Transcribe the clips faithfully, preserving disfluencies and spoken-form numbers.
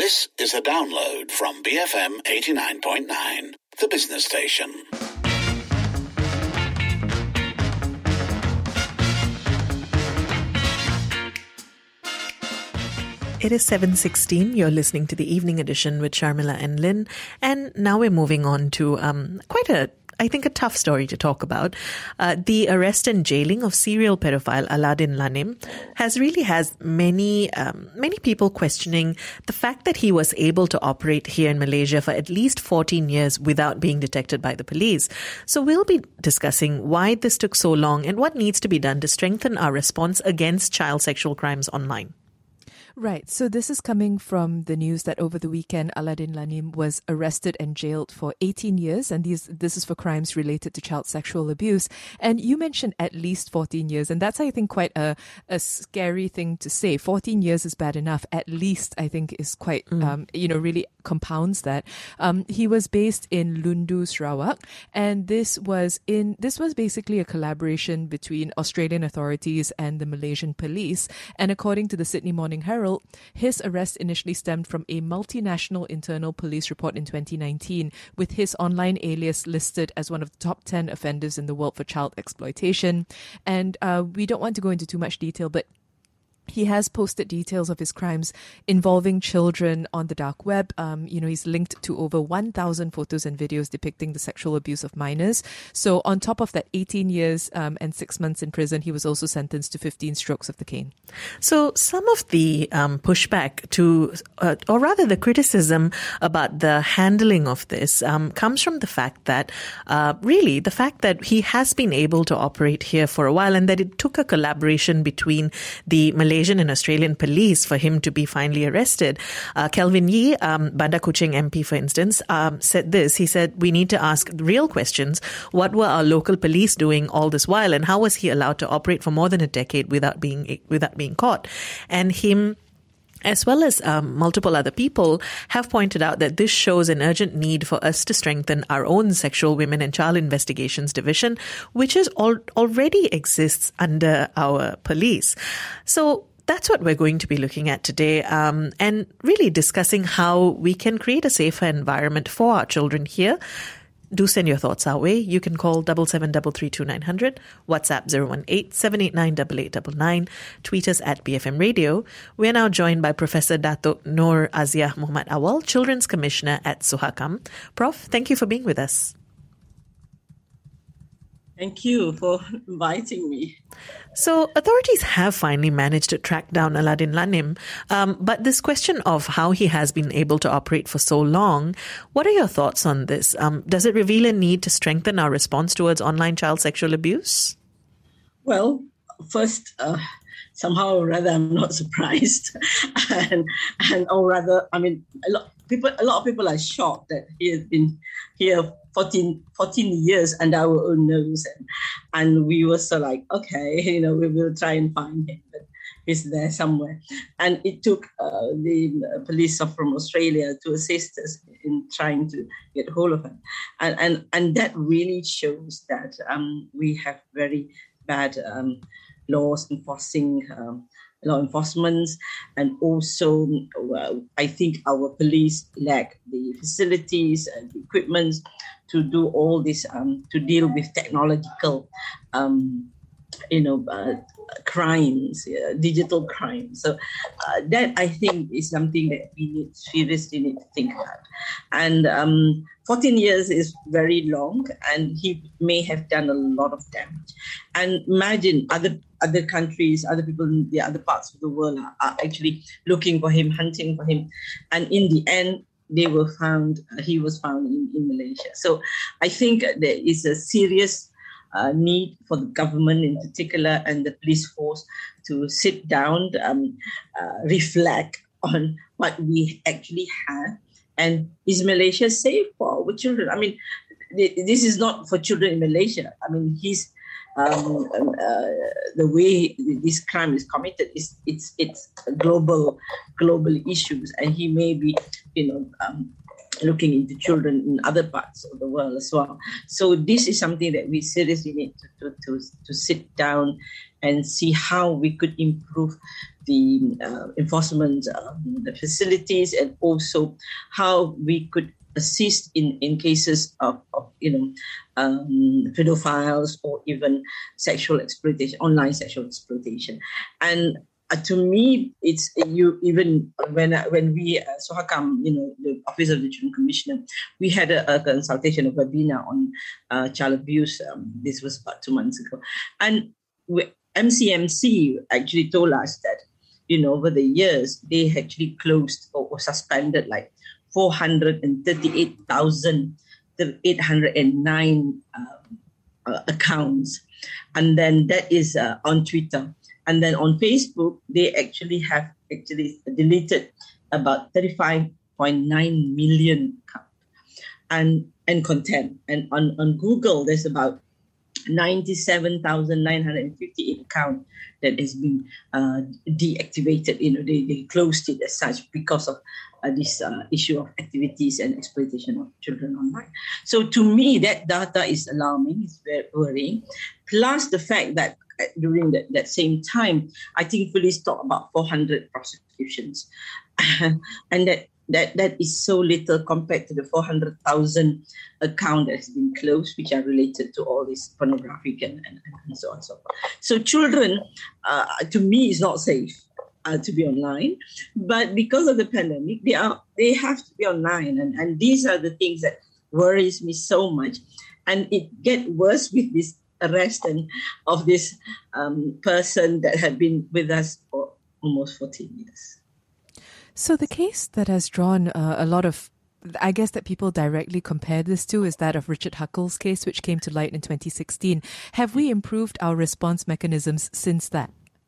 This is a download from B F M eighty-nine point nine, the business station. It is seven sixteen. You're listening to the evening edition with Sharmila and Lynn. And now we're moving on to um, quite a, I think, a tough story to talk about. Uh, the arrest and jailing of serial pedophile Aladdin Lanim has really has many, um, many people questioning the fact that he was able to operate here in Malaysia for at least fourteen years without being detected by the police. So we'll be discussing why this took so long and what needs to be done to strengthen our response against child sexual crimes online. Right. So this is coming from the news that over the weekend, Aladdin Lanim was arrested and jailed for eighteen years. And these, this is for crimes related to child sexual abuse. And you mentioned at least fourteen years. And that's, I think, quite a, a scary thing to say. fourteen years is bad enough. At least, I think, is quite, mm. um, you know, really compounds that. Um, he was based in Lundu, Sarawak. And this was in, this was basically a collaboration between Australian authorities and the Malaysian police. And according to the Sydney Morning Herald, his arrest initially stemmed from a multinational internal police report in twenty nineteen, with his online alias listed as one of the top ten offenders in the world for child exploitation. And uh, we don't want to go into too much detail, but he has posted details of his crimes involving children on the dark web. Um, you know, he's linked to over one thousand photos and videos depicting the sexual abuse of minors. So on top of that eighteen years um, and six months in prison, he was also sentenced to fifteen strokes of the cane. So some of the um, pushback to, uh, or rather the criticism about the handling of this um, comes from the fact that, uh, really, the fact that he has been able to operate here for a while and that it took a collaboration between the Malaysian Malaysian and Australian police for him to be finally arrested. Uh, Kelvin Yee, um, Bandar Kuching M P, for instance, um, said this. He said, we need to ask real questions. What were our local police doing all this while? And how was he allowed to operate for more than a decade without being, without being caught? And him, as well as um, multiple other people, have pointed out that this shows an urgent need for us to strengthen our own Sexual Women and Child Investigations Division, which is al- already exists under our police. So that's what we're going to be looking at today, um, and really discussing how we can create a safer environment for our children here. Do send your thoughts our way. You can call seven seven three three two nine zero zero, WhatsApp zero one eight seven eight nine eight eight nine nine, tweet us at B F M Radio. We are now joined by Professor Datuk Noor Aziah Muhammad Awal, Children's Commissioner at Suhakam. Prof, thank you for being with us. Thank you for inviting me. So authorities have finally managed to track down Aladdin Lanim, um, but this question of how he has been able to operate for so long, what are your thoughts on this? Um, does it reveal a need to strengthen our response towards online child sexual abuse? Well, first, uh, somehow or rather, I'm not surprised, and and or rather, I mean, a lot people, a lot of people are shocked that he has been here fourteen, fourteen years under our own nose, and, and we were so like, okay, you know, we will try and find him, but he's there somewhere. And it took uh, the police from Australia to assist us in trying to get hold of him, and and and that really shows that um, we have very bad um, laws enforcing. Um, law enforcement, and also well, I think our police lack the facilities and equipment to do all this, um, to deal with technological, um, you know, uh, crimes, uh, digital crimes. So uh, that I think is something that we need seriously need to think about. And um, fourteen years is very long, and he may have done a lot of damage. And imagine other other countries, other people in the other parts of the world are, are actually looking for him, hunting for him, and in the end, they were found. Uh, he was found in, in Malaysia. So I think there is a serious Uh, need for the government in particular and the police force to sit down, um, uh, reflect on what we actually have, and is Malaysia safe for our children? I mean, th- this is not for children in Malaysia. I mean, he's um, uh, the way this crime is committed is it's it's global global issues, and he may be, you know. Um, looking into children in other parts of the world as well. So this is something that we seriously need to, to, to, to sit down and see how we could improve the uh, enforcement, um, the facilities, and also how we could assist in, in cases of, of you know, um, pedophiles or even sexual exploitation, online sexual exploitation. And Uh, to me, it's you. Even when when we uh, Sohakam, you know, the Office of the Children Commissioner, we had a, a consultation, a webinar on uh, child abuse. Um, this was about two months ago, and we, M C M C actually told us that, you know, over the years they actually closed or, or suspended like four hundred and thirty-eight thousand eight hundred and nine um, uh, accounts, and then that is uh, on Twitter. And then on Facebook, they actually have actually deleted about thirty-five point nine million account and, and content. And on, on Google, there's about ninety-seven thousand nine hundred fifty-eight account that has been uh, deactivated. You know, they, they closed it as such because of uh, this uh, issue of activities and exploitation of children online. So to me, that data is alarming. It's very worrying. Plus the fact that during that, that same time, I think police talk about four hundred prosecutions. And that, that that is so little compared to the four hundred thousand account that has been closed, which are related to all this pornographic and, and, and so on and so forth. So children, uh, to me, is not safe uh, to be online. But because of the pandemic, they are they have to be online. And, and these are the things that worries me so much. And it gets worse with this arrest and of this um, person that had been with us for almost fourteen years. So the case that has drawn uh, a lot of, I guess, that people directly compare this to is that of Richard Huckle's case, which came to light in twenty sixteen. Have we improved our response mechanisms since that?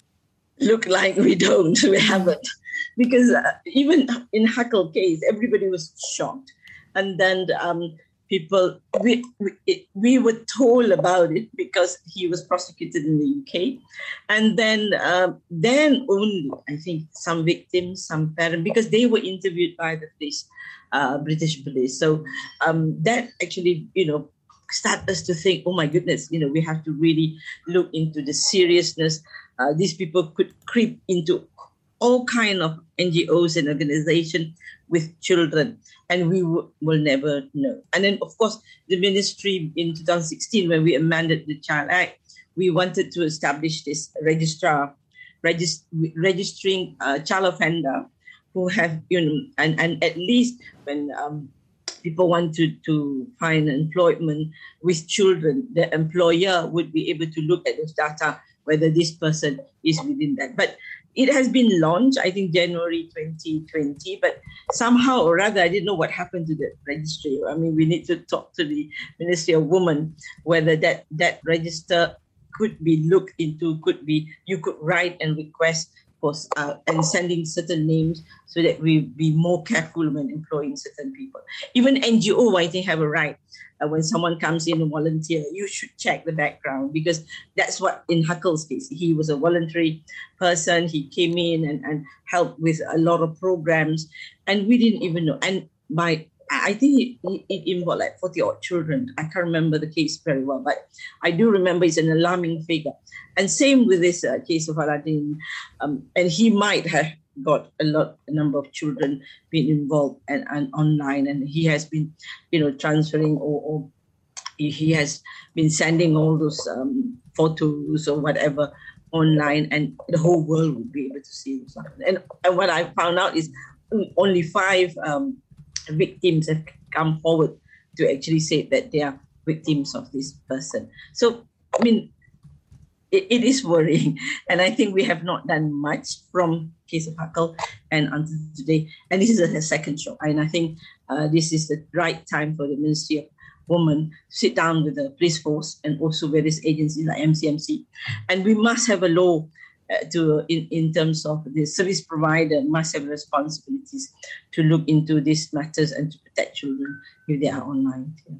Look like we don't, we haven't. Because uh, even in Huckle case, everybody was shocked. And then um, people, we, we we were told about it because he was prosecuted in the U K. And then uh, then only, I think, some victims, some parents, because they were interviewed by the police, uh, British police. So um, that actually, you know, start us to think, oh my goodness, you know, we have to really look into the seriousness. Uh, these people could creep into all kind of N G Os and organizations with children, and we w- will never know. And then, of course, the ministry in two thousand sixteen, when we amended the Child Act, we wanted to establish this registrar, regist- registering uh, child offender who have, you know, and, and at least when um, people want to, to find employment with children, the employer would be able to look at those data, whether this person is within that. But it has been launched, I think, January twenty twenty, but somehow or rather, I didn't know what happened to the registry. I mean, we need to talk to the Ministry of Women, whether that, that register could be looked into, could be, you could write and request for, uh, and sending certain names so that we be more careful when employing certain people. Even N G O, I think, have a right. Uh, when someone comes in and volunteer, you should check the background, because that's what in Huckle's case, he was a voluntary person. He came in and, and helped with a lot of programs, and we didn't even know. And by I think it, it involved like forty odd children. I can't remember the case very well, but I do remember it's an alarming figure. And same with this uh, case of Aladdin, um, and he might have got a lot, a number of children being involved and, and online, and he has been, you know, transferring or, or he has been sending all those um, photos or whatever online, and the whole world will be able to see this. And, and what I found out is only five um, victims have come forward to actually say that they are victims of this person. So, I mean, it, it is worrying. And I think we have not done much from case of Huckle and until today. And this is a, a second shock. And I think uh, this is the right time for the Ministry of Women to sit down with the police force and also various agencies like M C M C. And we must have a law uh, to in, in terms of the service provider must have responsibilities to look into these matters and to protect children if they are online. Yeah.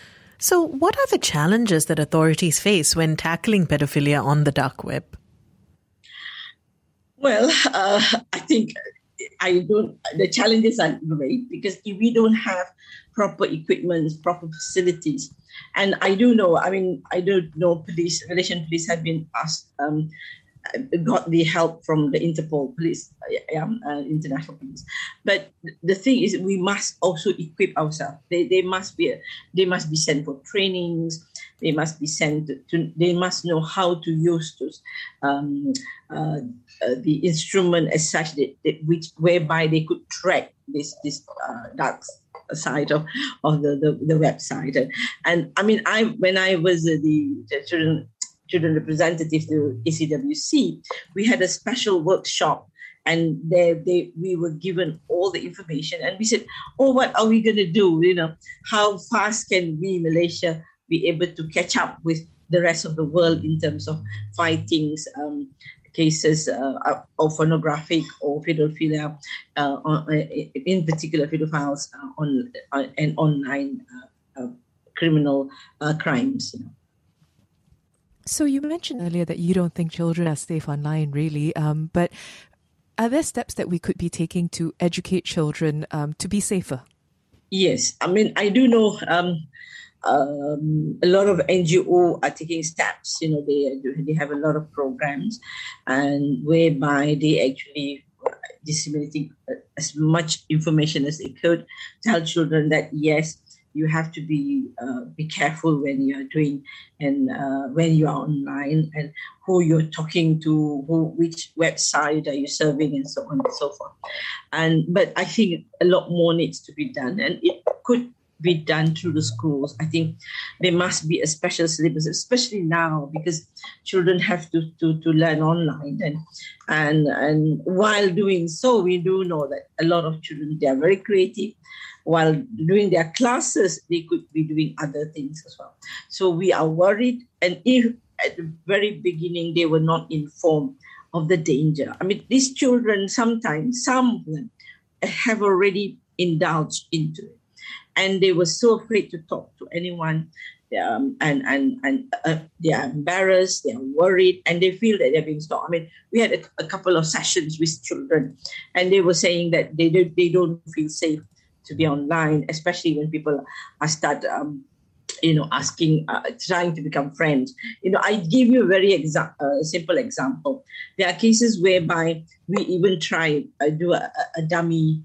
So what are the challenges that authorities face when tackling pedophilia on the dark web? Well, uh, I think I don't, the challenges are great because if we don't have proper equipment, proper facilities, and I do know, I mean, I do know police, Malaysian police have been asked, um, got the help from the Interpol police, um, uh, international police. But the thing is, we must also equip ourselves. They they must be they must be sent for trainings. They must be sent to. They must know how to use those um, uh, uh, the instrument as such that, that which whereby they could track this this uh, dark side of of the the, the website. And, and I mean, I when I was uh, the, the children. Children representative to A C W C, we had a special workshop, and there they we were given all the information, and we said, "Oh, what are we going to do? You know, how fast can we, Malaysia, be able to catch up with the rest of the world in terms of fighting um, cases uh, of pornographic or pedophilia, uh, on, in particular pedophiles uh, on uh, and online uh, uh, criminal uh, crimes." You know. So you mentioned earlier that you don't think children are safe online, really, um, but are there steps that we could be taking to educate children um, to be safer? Yes, I mean, I do know um, um, a lot of N G O are taking steps. You know, they they have a lot of programs, and whereby they actually disseminating as much information as they could, tell children that yes, you have to be uh, be careful when you are doing and uh, when you are online, and who you're talking to, who which website are you serving, and so on and so forth. And but I think a lot more needs to be done, and it could be done through the schools. I think there must be a special syllabus, especially now because children have to to, to learn online, and and and while doing so, we do know that a lot of children, they are very creative. While doing their classes, they could be doing other things as well. So we are worried. And if at the very beginning they were not informed of the danger, I mean, these children sometimes, some of them have already indulged into it. And they were so afraid to talk to anyone. Um, and and, and uh, they are embarrassed, they are worried, and they feel that they're being stalked. I mean, we had a, a couple of sessions with children, and they were saying that they, do, they don't feel safe to be online, especially when people are start, um, you know, asking, uh, trying to become friends. You know, I give you a very exa- uh, simple example. There are cases whereby we even try uh, do a, a dummy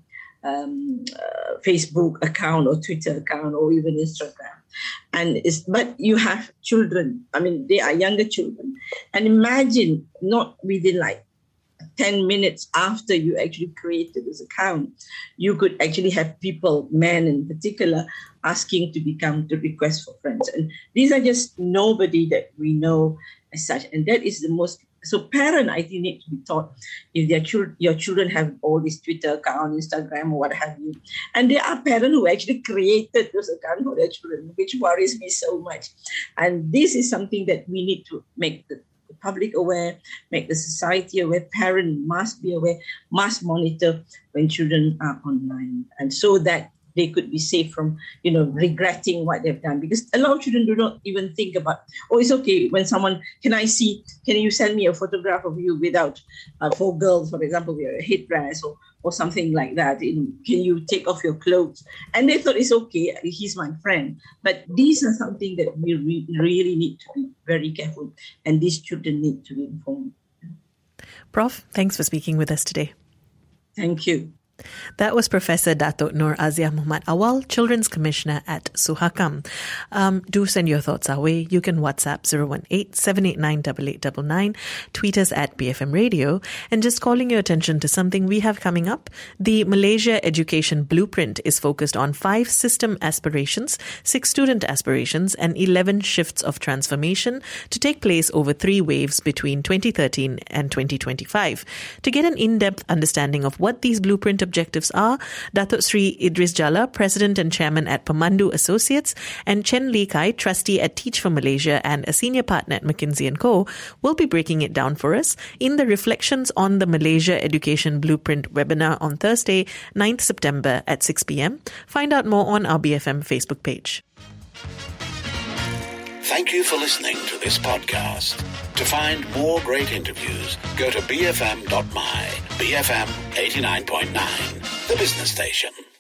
um, uh, Facebook account or Twitter account or even Instagram, and it's but you have children. I mean, they are younger children, and imagine not within like ten minutes after you actually created this account, you could actually have people, men in particular, asking to become, to request for friends. And these are just nobody that we know as such. And that is the most, so parent, I think, need to be taught if their children, your children have all this Twitter account, Instagram, or what have you. And there are parents who actually created those accounts for their children, which worries me so much. And this is something that we need to make the public aware, make the society aware, parents must be aware, must monitor when children are online, and so that they could be safe from, you know, regretting what they've done. Because a lot of children do not even think about, oh, it's okay when someone, can I see, can you send me a photograph of you without, uh, for girls, for example, with a headdress or, or something like that. In, can you take off your clothes? And they thought it's okay, he's my friend. But these are something that we re- really need to be very careful, and these children need to be informed. Professor, thanks for speaking with us today. Thank you. That was Professor Datuk Nur Azia Muhammad Awal, Children's Commissioner at Suhakam. Um, do send your thoughts our way. You can WhatsApp zero one eight, seven eight nine, eight eight nine nine, tweet us at B F M Radio, and just calling your attention to something we have coming up. The Malaysia Education Blueprint is focused on five system aspirations, six student aspirations, and eleven shifts of transformation to take place over three waves between twenty thirteen and twenty twenty-five. To get an in-depth understanding of what these blueprint objectives are, Datuk Sri Idris Jalla, President and Chairman at Pemandu Associates, and Chen Lee Kai, Trustee at Teach for Malaysia and a Senior Partner at McKinsey and Co, will be breaking it down for us in the Reflections on the Malaysia Education Blueprint webinar on Thursday, ninth September at six p.m. Find out more on our B F M Facebook page. Thank you for listening to this podcast. To find more great interviews, go to b f m dot m y. B F M eighty-nine point nine, the business station.